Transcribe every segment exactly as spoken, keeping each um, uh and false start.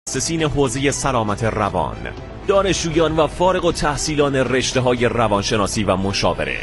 متخصصین حوزه سلامت روان، دانشجویان و فارغ التحصیلان رشته‌های روانشناسی و مشاوره.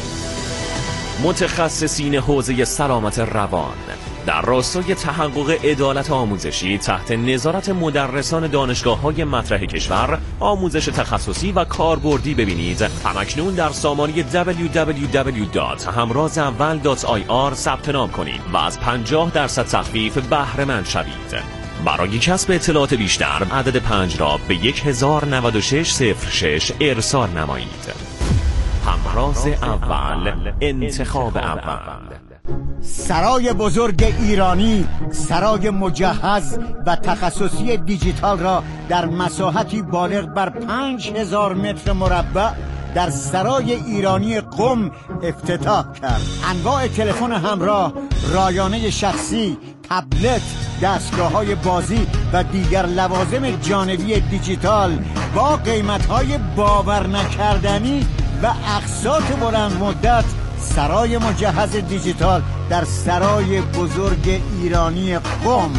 متخصصین حوزه سلامت روان در راستای تحقق عدالت آموزشی تحت نظارت مدرسان دانشگاه‌های مطرح کشور آموزش تخصصی و کاربردی ببینید. همکنون در سامانه دبلیو دبلیو دبلیو دات همراز اول دات آی آر ثبت نام کنید و از پنجاه درصد تخفیف بهره مند شوید. برای کسب اطلاعات بیشتر عدد پنج را به یک هزار و نود و شش صفر شش ارسال نمایید. همراز اول، انتخاب اول. سرای بزرگ ایرانی، سرای مجهز و تخصصی دیجیتال را در مساحتی بالغ بر پنج هزار متر مربع در سرای ایرانی قم افتتاح کرد. انواع تلفن همراه، رایانه شخصی، تبلت، دستگاه‌های بازی و دیگر لوازم جانبی دیجیتال با قیمت‌های باور نکردنی و اقساط بلند مدت. سرای مجهز دیجیتال در سرای بزرگ ایرانی قم.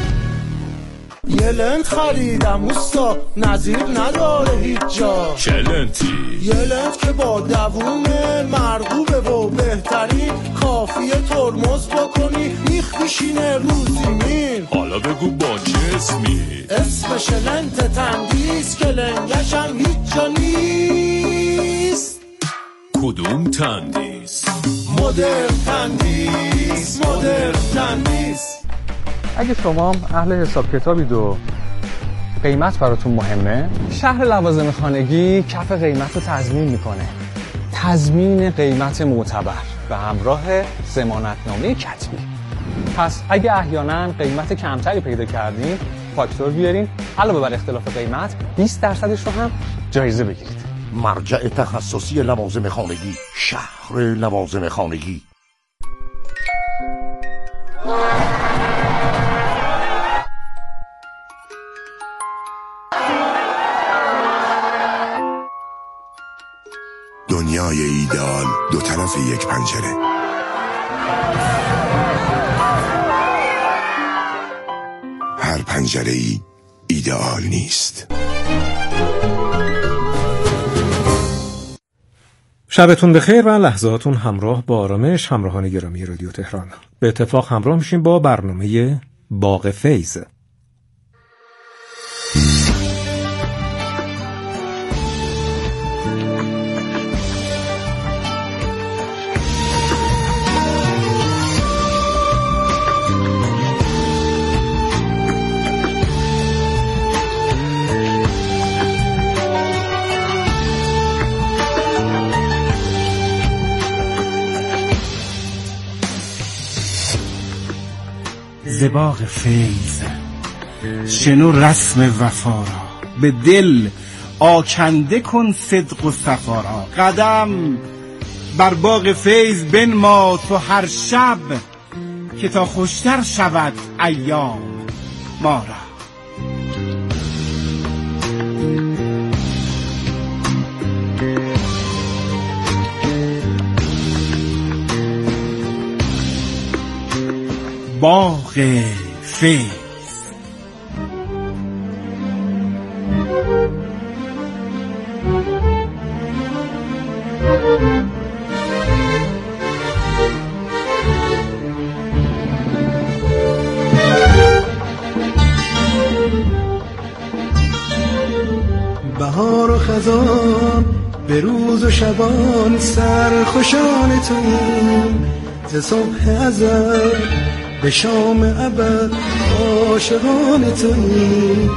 یه لنت خریدم اوستا، نظیر نداره هیچ جا. چه لنتی؟ یه لنت که با دوومه، مرغوبه و بهترین، کافیه ترمز بکنی میخ میشینه رو زمین. حالا بگو با چه اسمی؟ اسمش لنت تندیس که لنگش هم هیچ جا نیست. کدوم تندیس؟ مدرن تندیس، مدرن تندیس. اگه شما اهل حساب کتابید و قیمت براتون مهمه، شهر لوازم خانگی کف قیمت رو تضمین میکنه. تضمین قیمت معتبر به همراه ضمانتنامه کتبی. پس اگه احیانا قیمت کمتری پیدا کردین، فاکتور بیارین، علاوه بر اختلاف قیمت بیست درصدش رو هم جایزه بگیرید. مرجع تخصصی لوازم خانگی، شهر لوازم خانگی. دنیای ایدئال دو طرف یک پنجره. هر پنجره ای ایدئال نیست. شبتون بخیر و لحظاتون همراه با آرامش. همراهان گرامی رادیو تهران، به اتفاق همراه میشیم با برنامه باغ فیض. ز باغ فیض شنو رسم وفا را، به دل آکنده کن صدق و صفا را. قدم بر باغ فیض بنما تو هر شب، که تا خوشتر شود ایام ما را. باغ فیض. بهار و خزان به روز و شبان، سرخوشان توییم ز صبح ازل به شام ابد، عاشقان توییم.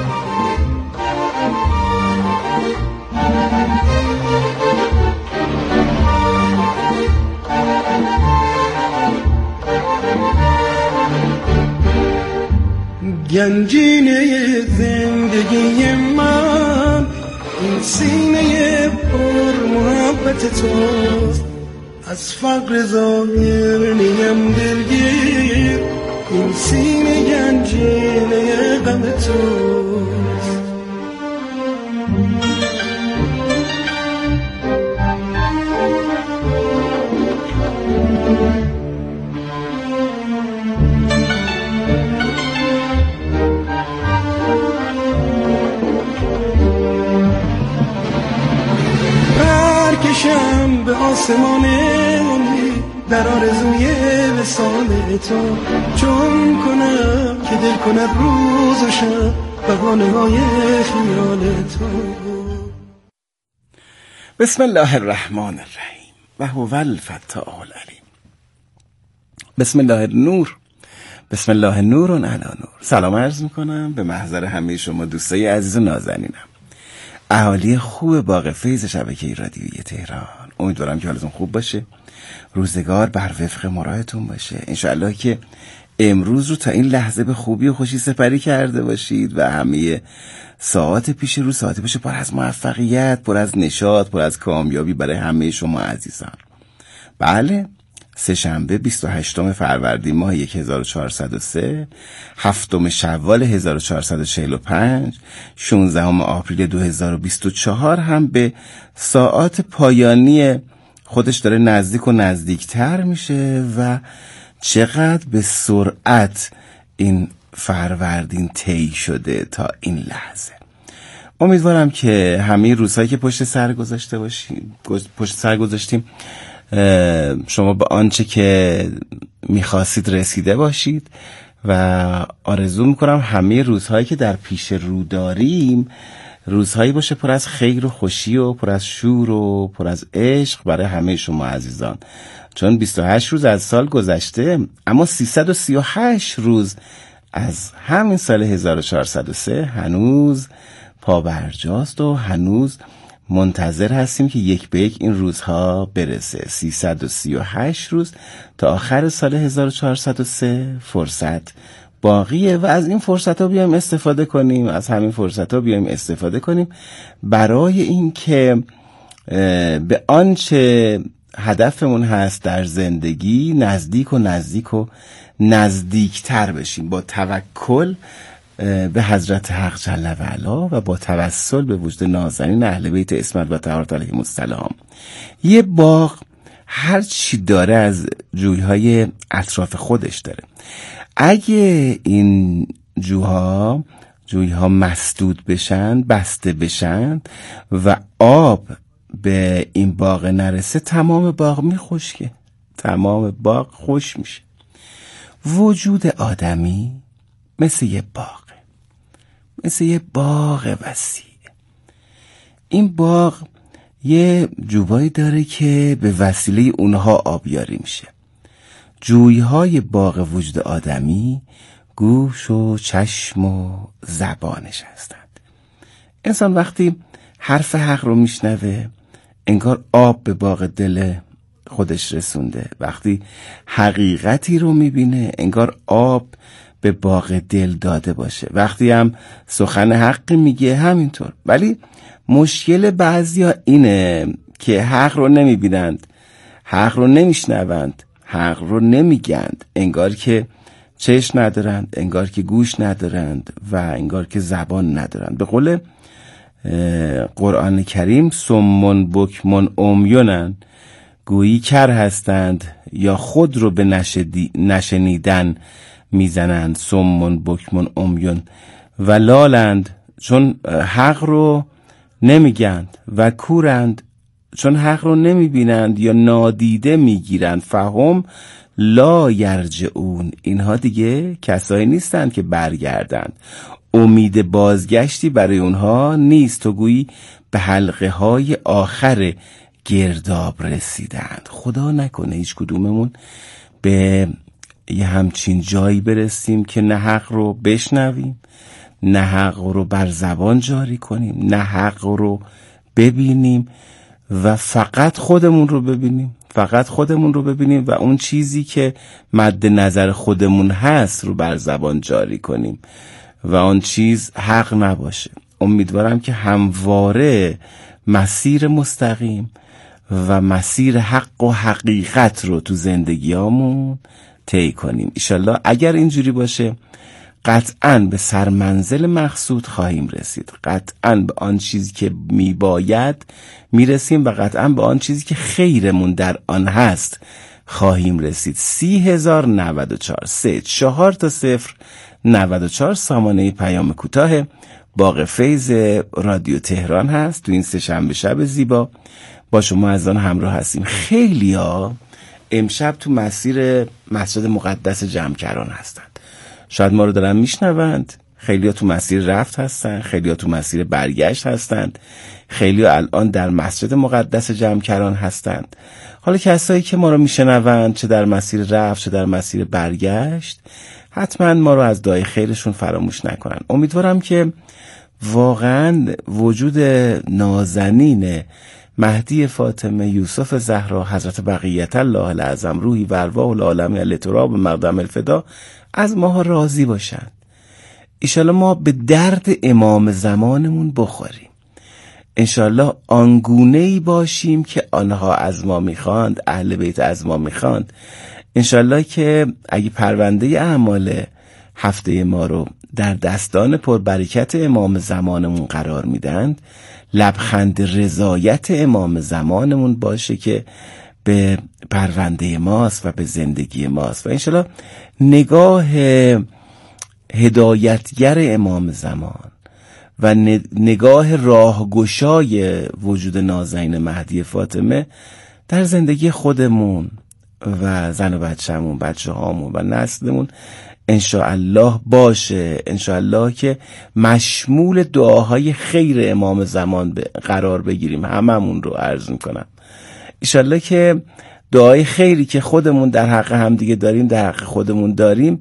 گنجینه زندگی من، این سینه پر محبت توست. از فقر ظاهر نیم دلگیر، این سینه گنجینه غم توست. آسمان امید در آرزوی وصال تو، چون کنم که دل کند روز و شب بهانه های خیال تو. بسم الله الرحمن الرحیم و هو الفتاح العلیم. بسم الله النور، بسم الله نور علی نور. سلام عرض میکنم به محضر همه شما دوستای عزیز و نازنینم، اهالی خوب باغ فیض شبکه رادیویی تهران. امیدوارم که حالتون خوب باشه، روزگار بر وفق مرادتون باشه. انشاءالله که امروز رو تا این لحظه به خوبی و خوشی سپری کرده باشید و همه ساعت پیش رو ساعت باشه پر از موفقیت، پر از نشاط، پر از کامیابی برای همه شما عزیزان. بله، سه شنبه بیست و هشتم فروردین ماه هزار و چهارصد و سه، هفتم شوال هزار و چهارصد و چهل و پنج، شانزدهم آپریل دو هزار و بیست و چهار هم به ساعات پایانی خودش داره نزدیک و نزدیکتر میشه و چقدر به سرعت این فروردین طی شده تا این لحظه. امیدوارم که همه روزهایی که پشت سر گذاشته باشیم پشت سر گذاشتیم شما به آنچه که میخواستید رسیده باشید و آرزو میکنم همه روزهایی که در پیش رو داریم روزهایی باشه پر از خیر و خوشی و پر از شور و پر از عشق برای همه شما عزیزان. چون بیست و هشت روز از سال گذشته، اما سیصد و سی و هشت روز از همین سال هزار و چهارصد و سه هنوز پابرجاست و هنوز منتظر هستیم که یک به یک این روزها برسه. سیصد و سی و هشت روز تا آخر سال هزار و چهارصد و سه فرصت باقیه و از این فرصت ها بیایم استفاده کنیم، از همین فرصت ها بیایم استفاده کنیم برای این که به آنچه هدفمون هست در زندگی نزدیک و نزدیک و نزدیکتر بشیم، با توکل به حضرت حق جل و علا و با توسل به وجود نازنین اهل بیت اسمت و طهارت علیهم السلام. یه باغ هر چی داره از جویهای اطراف خودش داره. اگه این جوها جویها مسدود بشن، بسته بشن و آب به این باغ نرسه، تمام باغ میخشکه، تمام باغ خوش میشه. وجود آدمی مثل یه باغ، مثل یه باغ وسیع. این باغ یه جوبایی داره که به وسیله اونها آبیاری میشه. جویهای باغ وجود آدمی گوش و چشم و زبانش هستند. انسان وقتی حرف حق رو میشنوه انگار آب به باغ دل خودش رسونده. وقتی حقیقتی رو میبینه انگار آب به باغ دل داده باشه. وقتی هم سخن حقی میگه همینطور. ولی مشکل بعضیا اینه که حق رو نمیبینند، حق رو نمیشنوند، حق رو نمیگند، انگار که چشم ندارند، انگار که گوش ندارند و انگار که زبان ندارند. به قول قرآن کریم سمون بکمون امیونن، گویی کر هستند یا خود رو به نشدی نشنیدن میزنند. سمون بکمون امیون و لالند چون حق رو نمیگند و کورند چون حق رو نمیبینند یا نادیده میگیرند. فهم لا یرجعون، اینها دیگه کسایی نیستند که برگردند، امید بازگشتی برای اونها نیست. تو گویی به حلقه های آخر گرداب رسیدند. خدا نکنه هیچ کدوممون به یه همچین جایی برسیم که نه حق رو بشنویم، نه حق رو بر زبان جاری کنیم، نه حق رو ببینیم و فقط خودمون رو ببینیم، فقط خودمون رو ببینیم و اون چیزی که مد نظر خودمون هست رو بر زبان جاری کنیم و اون چیز حق نباشه. امیدوارم که همواره مسیر مستقیم و مسیر حق و حقیقت رو تو زندگیامون طی کنیم. انشالله اگر اینجوری باشه قطعاً به سرمنزل مقصود خواهیم رسید، قطعاً به آن چیزی که میباید میرسیم و قطعاً به آن چیزی که خیرمون در آن هست خواهیم رسید. سی هزار نود و چهار سه چهار تا صفر نود و چهار سامانه پیام کوتاه باغ فیض رادیو تهران هست. تو این سه شنبه شب زیبا با شما از آن همراه هستیم. خیلی ها امشب تو مسیر مسجد مقدس جمکران هستند. شاید ما رو دارن میشنوند. خیلی ها تو مسیر رفت هستند، خیلی ها تو مسیر برگشت هستند، خیلی ها الان در مسجد مقدس جمکران هستند. حالا کسایی که ما رو میشنوند، چه در مسیر رفت چه در مسیر برگشت، حتما ما رو از دعای خیرشون فراموش نکنن. امیدوارم که واقعا وجود نازنین مهدی فاطمه یوسف زهرا حضرت بقیت الله الاعظم روحی و ارواح العالمین لتراب مقدم الفدا از ما راضی باشند. انشالله ما به درد امام زمانمون بخوریم. انشالله آنگونه‌ای باشیم که آنها از ما میخواند، اهل بیت از ما میخواند. انشالله که اگه پرونده اعمال هفته ما رو در دستان پربرکت امام زمانمون قرار میدند، لبخند رضایت امام زمانمون باشه که به پرونده ماست و به زندگی ماست و انشالله نگاه هدایتگر امام زمان و نگاه راهگشای وجود نازنین مهدی فاطمه در زندگی خودمون و زن و بچه‌مون، بچه هامون و نسلمون انشاءالله باشه. انشاءالله که مشمول دعاهای خیر امام زمان قرار بگیریم. هممون رو عرض میکنم. انشاءالله که دعای خیری که خودمون در حق همدیگه داریم، در حق خودمون داریم،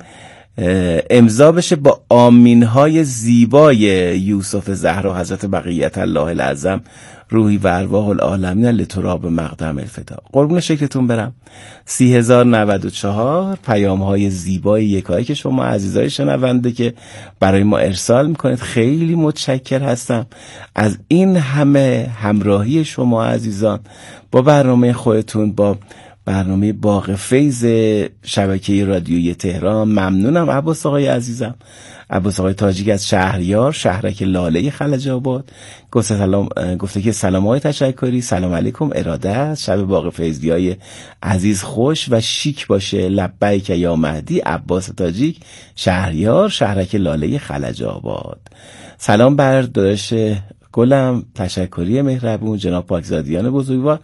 امضا بشه با آمین‌های زیبای یوسف زهرا حضرت بقیت الله الاعظم روحی و ارواح العالمین لتراب مقدم الفدا. قربون شکلتون برم. سی هزار نود و چهار پیام های زیبای یکایی که شما عزیزای شنونده که برای ما ارسال میکنید، خیلی متشکر هستم از این همه همراهی شما عزیزان با برنامه خودتون، با برنامه باغ فیض شبکه رادیویی تهران. ممنونم عباس آقای عزیزم، عباس آقای تاجیک از شهریار شهرک لاله خلج آباد گفته سلام، گفته که سلام های تشکری، سلام علیکم، اراده است شب باغ فیضی های عزیز خوش و شیک باشه، لبیک یا مهدی. عباس تاجیک شهریار شهرک لاله خلج آباد. سلام بر داداش گلم تشکری مهربون جناب پاکزادیان بزرگوار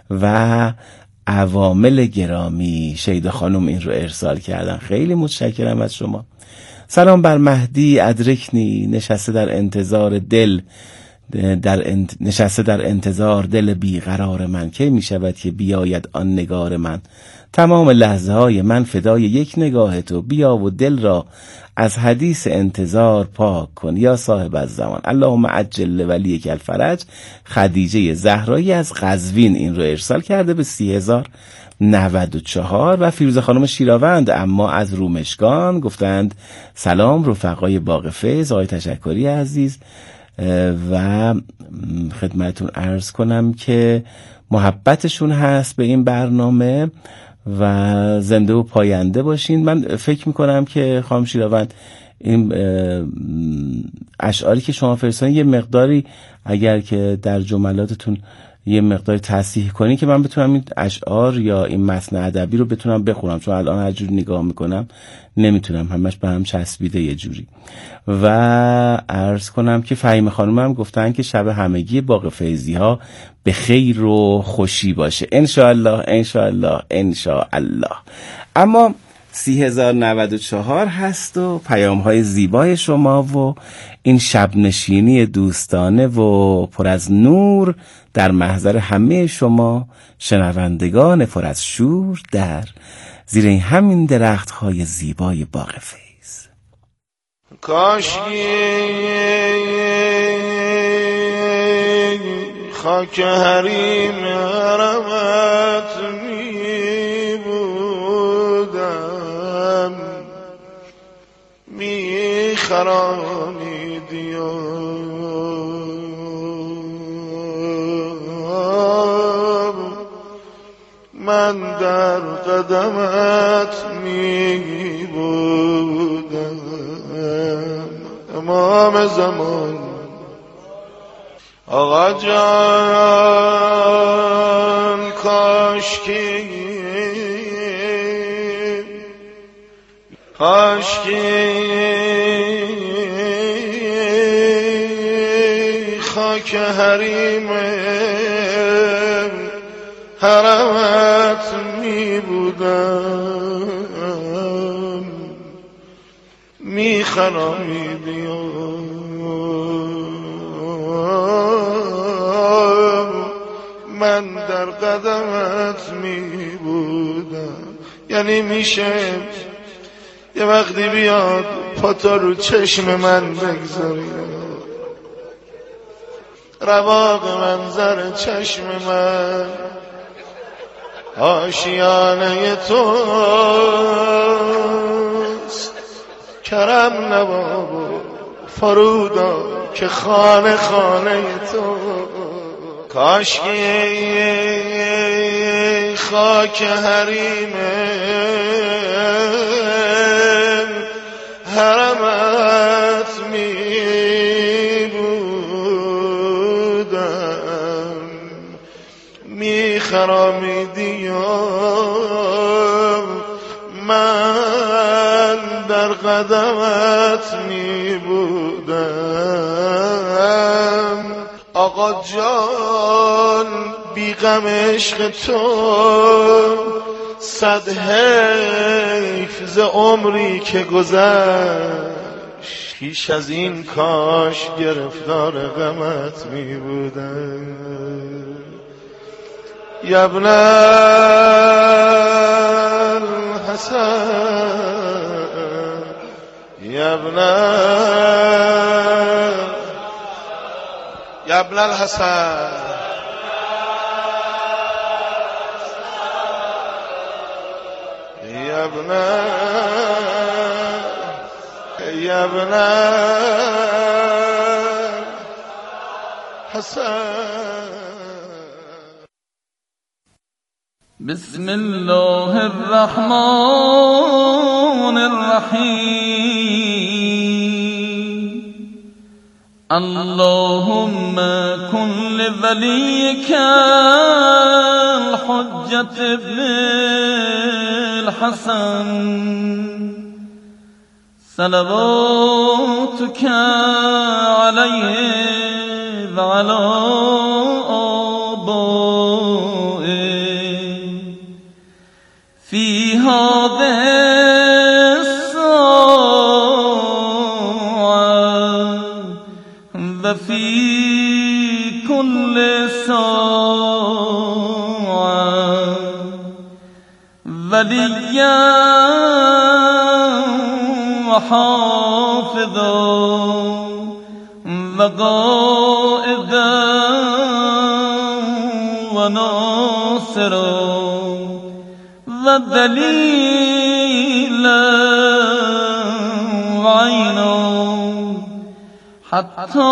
و عوامل گرامی. شیدا خانم این رو ارسال کردن، خیلی متشکرم از شما. سلام بر مهدی ادرکنی نشسته در انتظار دل در انت... نشسته در انتظار دل بیقرار من، کی می شود که بیاید آن نگار من؟ تمام لحظه های من فدای یک نگاه تو، بیا و دل را از حدیث انتظار پاک کن یا صاحب الزمان. اللهم عجل ولیک الفرج. خدیجه زهرایی از قزوین این رو ارسال کرده به سی هزار نود و چهار و فیروزه خانم شیراوند اما از رومشگان گفتند سلام رفقای باغ فیض. آقای تشکری عزیز و خدمتون عرض کنم که محبتشون هست به این برنامه و زنده و پاینده باشین. من فکر میکنم که خانم شیراوند این اشعاری که شما فرستادین یه مقداری اگر که در جملاتتون یه مقداری تصحیح کنی که من بتونم این اشعار یا این متن ادبی رو بتونم بخونم، چون الان هر جوری نگاه میکنم نمیتونم، همش به هم چسبیده یه جوری. و عرض کنم که فهیم خانم هم گفتن که شب همگی باغ فیضی ها به خیر و خوشی باشه. انشاءالله انشاءالله انشاءالله. اما سی هزار نود و چهار هست و پیام های زیبای شما و این شب نشینی دوستانه و پر از نور در محضر همه شما شنوندگان پر از شور در زیر این همین درخت های زیبای باغ فیض. کاشکی خاک حریم حرمت می بودم، می خرانیدی و من در قدمت می بودم. امام زمان آقا جان کاشکی کاشکی خاک حریم حرمت می بودم می خرامیدی من در قدمت می بودم. یعنی میشه یه وقتی بیاد پاتا رو چشم من بگذاری، رواق منظر چشم من آشیانه توست. کرم نواب فرودا که خانه خانه تو، کاشکی خاک حریم حرمت می بودم می خرامیدی من در قدمت می بودم. آقا جان بی غم عشق تو صد حیف ز عمری که گذشت، پیش از این کاش گرفتار غمت می بودم. یا ابن الحسن یا ابن یا ابن الحسن یا ابن یا ابن الحسن. بسم الله الرحمن الرحیم. اللهم كن لوليك الحجة ابن الحسن صلواتك عليه وعلى آبائه في هذه وفي كل ساعة وليا وحافظا وقائدا وناصرا ودليلا وعينا حتى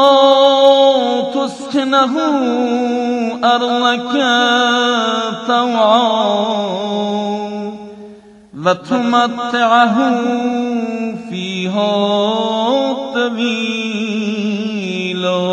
تسكنه أرضك طوعا وتمتعه فيها طويلا.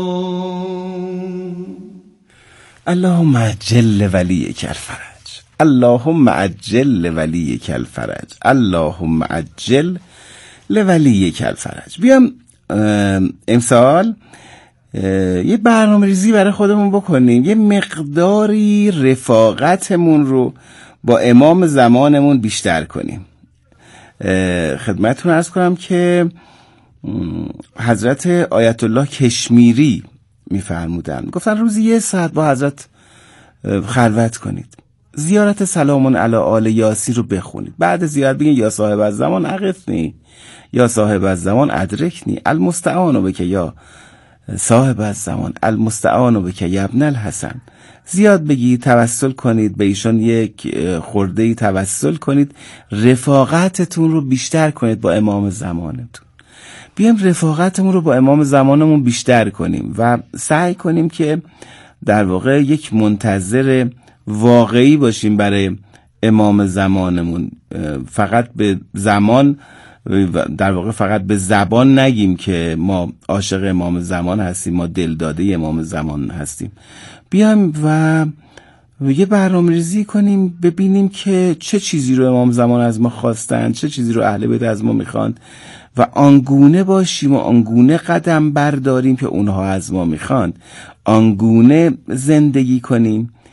اللهم عجل وليك الفرج، اللهم عجل وليك الفرج، اللهم عجل لوليك الفرج. بیام امسال یه برنامه ریزی برای خودمون بکنیم، یه مقداری رفاقتمون رو با امام زمانمون بیشتر کنیم. خدمتتون عرض کنم که حضرت آیت الله کشمیری میفرمودن، گفتن روزی یه ساعت با حضرت خلوت کنید، زیارت سلام علی آل یاسی رو بخونید، بعد زیارت بگین یا صاحب الزمان اغثنی یا صاحب الزمان ادرکنی المستعان بک یا صاحب الزمان المستعان بک یا ابن الحسن. زیاد بگید، توسل کنید به ایشان، یک خورده‌ای توسل کنید، رفاقتتون رو بیشتر کنید با امام زمانتون. بیایم رفاقتمون رو با امام زمانمون بیشتر کنیم و سعی کنیم که در واقع یک منتظر واقعی باشیم برای امام زمانمون. فقط به زمان، در واقع فقط به زبان نگیم که ما عاشق امام زمان هستیم، ما دلداده امام زمان هستیم. بیایم و یه برنامه‌ریزی کنیم، ببینیم که چه چیزی رو امام زمان از ما خواستن، چه چیزی رو اهل بیت از ما میخوان و آنگونه باشیم و آنگونه قدم برداریم که اونها از ما میخوان، آنگونه زندگی کنیم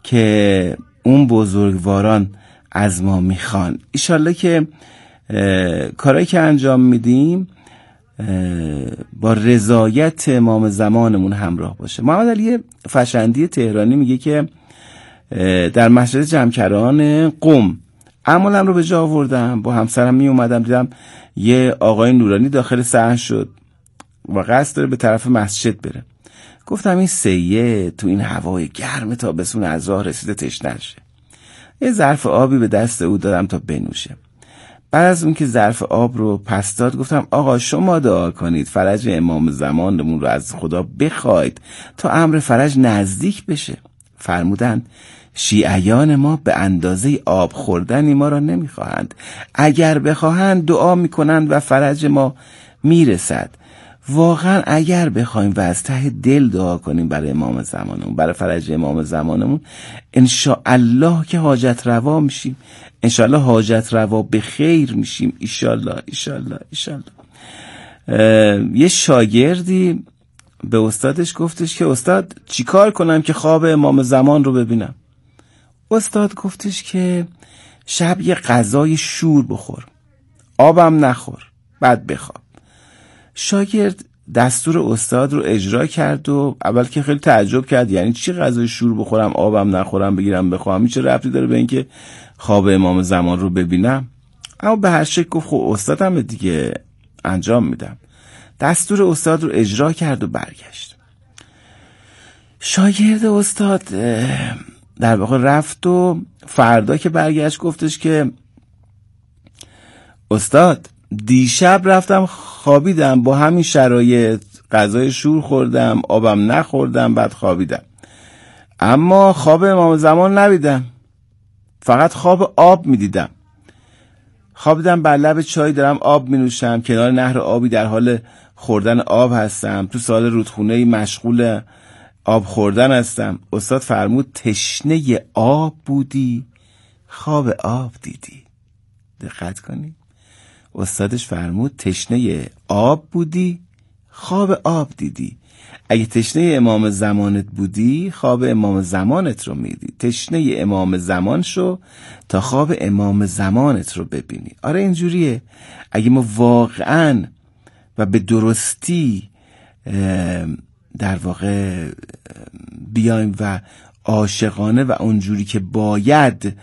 که اون بزرگواران از ما میخوان. ایشالله که کارهایی که انجام میدیم با رضایت امام زمانمون همراه باشه. محمد علی فشندی تهرانی میگه که در مسجد جمکران قم اعمالم رو به جا آوردم، با همسرم می اومدم دیدم یه آقای نورانی داخل صحن شد و قصد داره به طرف مسجد بره. گفتم این سید تو این هوای گرم تابستون از راه رسیده تشنه شه. یه ظرف آبی به دست او دادم تا بنوشه. بعد از اون که ظرف آب رو پس داد گفتم آقا شما دعا کنید فرج امام زمانمون رو از خدا بخواید تا امر فرج نزدیک بشه. فرمودند شیعیان ما به اندازه آب خوردنی ما را نمیخواهند، اگر بخواهند دعا میکنند و فرج ما میرسد. واقعا اگر بخوایم و از ته دل دعا کنیم برای امام زمانمون، برای فرج امام زمانمون، انشاءالله که حاجت روا میشیم، انشاءالله حاجت روا به خیر میشیم. ایشالله ایشالله ایشالله. یه شاگردی به استادش گفتش که استاد چیکار کنم که خواب امام زمان رو ببینم؟ استاد گفتش که شب یه غذای شور بخور، آبم نخور، بعد بخواب. شاگرد دستور استاد رو اجرا کرد و اول که خیلی تعجب کرد، یعنی چی غذای شور بخورم آبم نخورم بگیرم بخوام، این چه ربطی داره به اینکه خواب امام زمان رو ببینم؟ اما به هر شکل گفت خب استادم دیگه انجام میدم. دستور استاد رو اجرا کرد و برگشت. شاگرد استاد در واقع رفت و فردا که برگشت گفتش که استاد دیشب رفتم خوابیدم با همین شرایط، غذای شور خوردم آبم نخوردم بعد خوابیدم، اما خواب امام زمان نبیدم، فقط خواب آب میدیدم. خوابیدم بر لب چای دارم آب می نوشم، کنار نهر آبی در حال خوردن آب هستم، تو سال رودخونه‌ای مشغول آب خوردن هستم. استاد فرمود تشنه آب بودی خواب آب دیدی. دقت کنی، استادش فرمود تشنه آب بودی خواب آب دیدی. اگه تشنه امام زمانت بودی خواب امام زمانت رو میدی. تشنه امام زمان شو تا خواب امام زمانت رو ببینی. آره اینجوریه. اگه ما واقعا و به درستی در واقع بیایم و عاشقانه و اونجوری که باید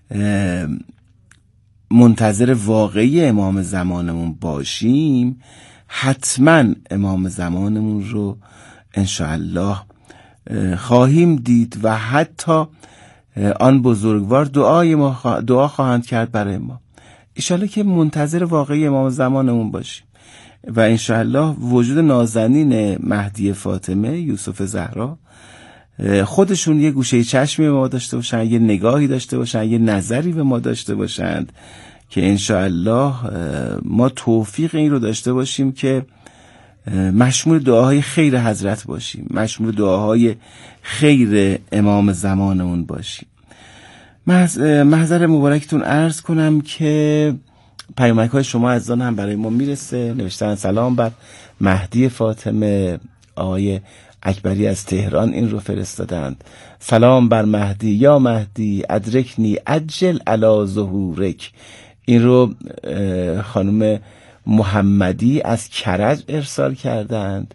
منتظر واقعی امام زمانمون باشیم، حتما امام زمانمون رو انشاءالله خواهیم دید و حتی آن بزرگوار دعای ما خوا... دعا خواهند کرد برای ما. انشاءالله که منتظر واقعی امام زمانمون باشیم و انشاءالله وجود نازنین مهدی فاطمه یوسف زهرا خودشون یه گوشه چشمی به ما داشته باشن، یه نگاهی داشته باشن، یه نظری به ما داشته باشند که انشاءالله ما توفیق این رو داشته باشیم که مشمول دعاهای خیر حضرت باشیم، مشمول دعاهای خیر امام زمانمون باشیم. محضر مبارکتون عرض کنم که پیامک های شما عزیزان هم برای ما میرسه. نوشتن سلام بر مهدی فاطمه، آقای اکبری از تهران این رو فرستادند. سلام بر مهدی، یا مهدی ادرکنی عجل علی ظهورک. این رو خانم محمدی از کرج ارسال کردند.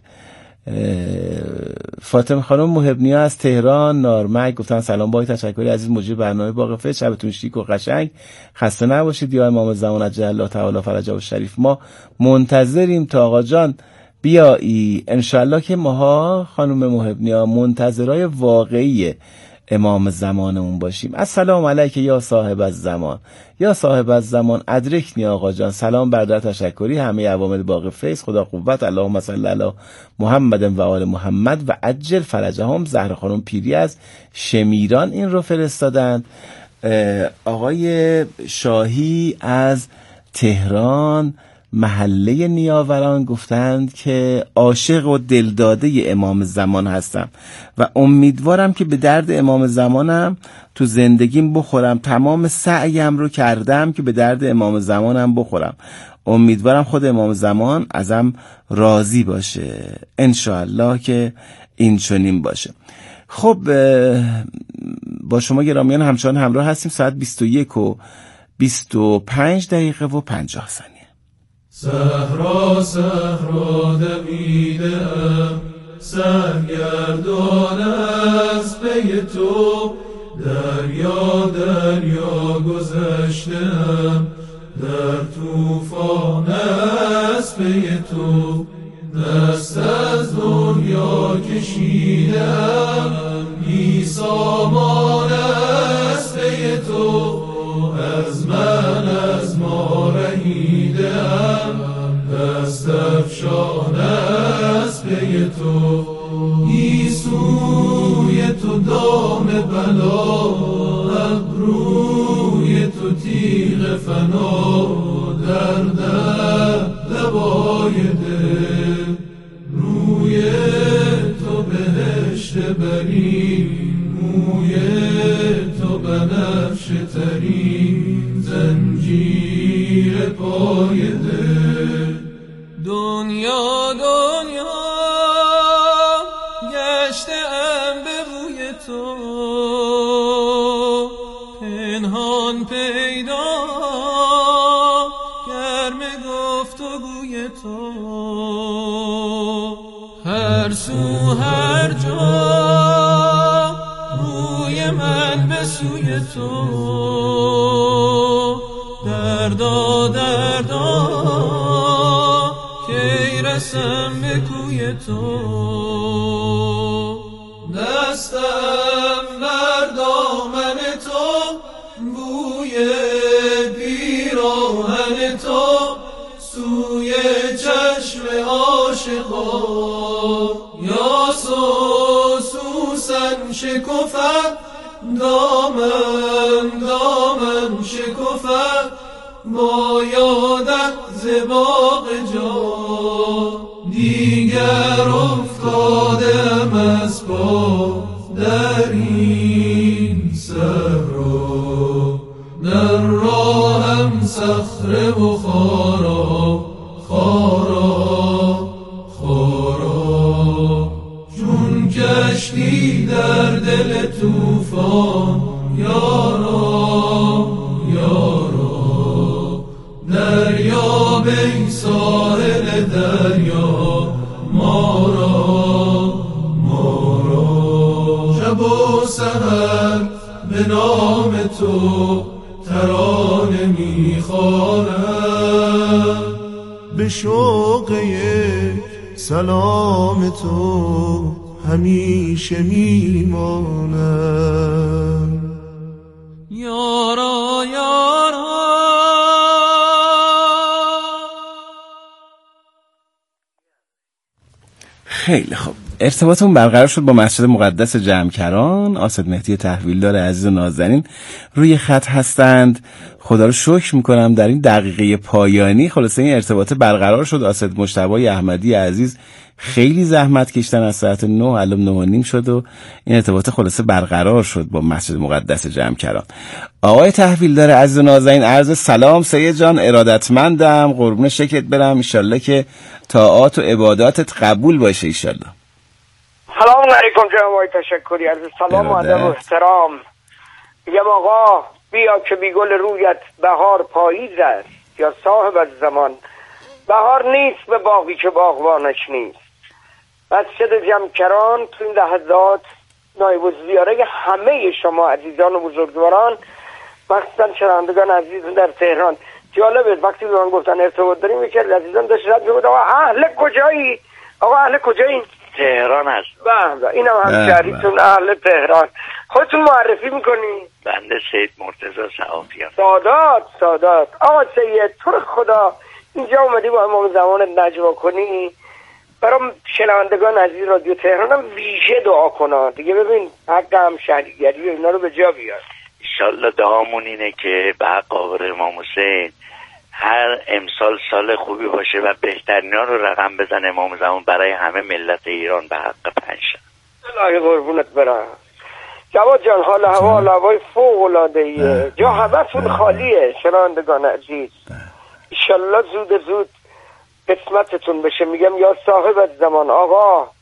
فاطمه خانم محبنیا از تهران نارمک گفتن سلام با تشکری عزیز مجری برنامه باغ فیض، شبتون شیک و قشنگ، خسته نباشید یا امام زمان عجل الله تعالی فرجه و شریف. ما منتظریم تا آقا جان بیایی. انشالله که ماها خانم محبنیا منتظرای واقعی امام زمانمون باشیم. السلام علیک یا صاحب الزمان، یا صاحب الزمان ادرکنی آقا جان. سلام بردر تشکری همه عوامل باغ فیض، خدا قوت، اللهم صل علی محمد و آل محمد و عجل فرجهم. زهر خانم پیری از شمیران این رو فرستادند. آقای شاهی از تهران محله نیاوران گفتند که عاشق و دلداده امام زمان هستم و امیدوارم که به درد امام زمانم تو زندگیم بخورم. تمام سعیم رو کردم که به درد امام زمانم بخورم. امیدوارم خود امام زمان ازم راضی باشه. انشاءالله که این چنین باشه. خب با شما گرامیان همچنان همراه هستیم. ساعت بیست و یک و بیست و پنج دقیقه و پنجاه ثانیه. صحرا صحرا دویدم، سرگردان از پی تو، دریا دریا گذشتم، در طوفان از پی تو، دست از دنیا کشیدم، بی سامان از پی تو، از من از ما رهیدم، دست افشان از پی تو، گیسوی تو دام بلا، ابروی تو تیغ فنا، در در لبای دل، روی تو بهشت بری، موی تو بنفشه تری، زنجیر پای دل. دنیا دنیا گشتم به روی تو، پنهان پیدا گرم گفتگوی تو، هر سو هر جا روی من به سوی تو، دردا دردا کی رسم به کوی تو، دستم در دامن تو، بوی پیراهن تو، سوی چشم عاشقا، یا سو سوسن شکفت، دامن دامن شکفت، با یادت زباق جا، دیگر افتادم از پا در این صحرا، در راهم صخره و خارا، خارا خارا، چون کشتی در دل طوفان، یارا یارا، دریا بی ساحل دریا، مارا مارا، شب و سحر به نام تو ترانه میخوانم، به شوق یک سلام تو همیشه میمانم. یارا یارا خیلی خوب، ارتباطمون برقرار شد با مسجد مقدس جمکران. آسد مهدی تحویلدار عزیز و نازنین روی خط هستند. خدا رو شکر میکنم در این دقیقه پایانی خلاصه این ارتباط برقرار شد. آسد مجتبی احمدی عزیز خیلی زحمت کشتن، از ساعت نه الان نه و نیم شد و این ارتباط خلاصه برقرار شد با مسجد مقدس جمکران. آقای تحویلدار عزیز و نازنین عرض سلام سید جان، ارادتمندم، قربون شکلت برم، انشالله که طاعات و عباداتت قبول باشه انشالله. سلام علیکم جناب آقای تشکری، عرض سلام و ادب و احترام. میگم آقا بیا که بی گل رویت بهار پاییز است، یا صاحب از زمان بهار نیست به باغی که باغبانش نیست. مسجد جمکران تو این لحظات نایب الزیاره همه شما عزیزان و بزرگواران، مخصوصا شنوندگان عزیز در تهران. جالبه وقتی به من گفتن ارتباط داریم یکی از عزیزان داشت رد می‌گفت آقا اهل کجایی؟ آقا اهل کجایی؟ تهران هست. بله اینم همشهریتون اهل تهران. خودتون معرفی میکنی؟ بنده سید مرتضی صحافیان. سادات سادات. آقا سید تو رو خدا اینجا اومدی با امام زمان نجوا کنی، برام شنوندگان عزیز رادیو تهران هم ویژه دعا کنن دیگه، ببین حق همشهریگری و اینا رو به جا بیار. انشالله دعامون اینه که به حق آقا امام حسین هر امسال سال خوبی باشه و بهترینا رو رقم بزن امام زمان برای همه ملت ایران به حق پنجشنبه. الهی قربونت برم. جواد جان حال هوا حال هوای فوق العاده ایه، جا همتون خالیه شنوندگان عزیز. انشالله زود زود قسمتتون بشه. میگم یا صاحب از زمان آقا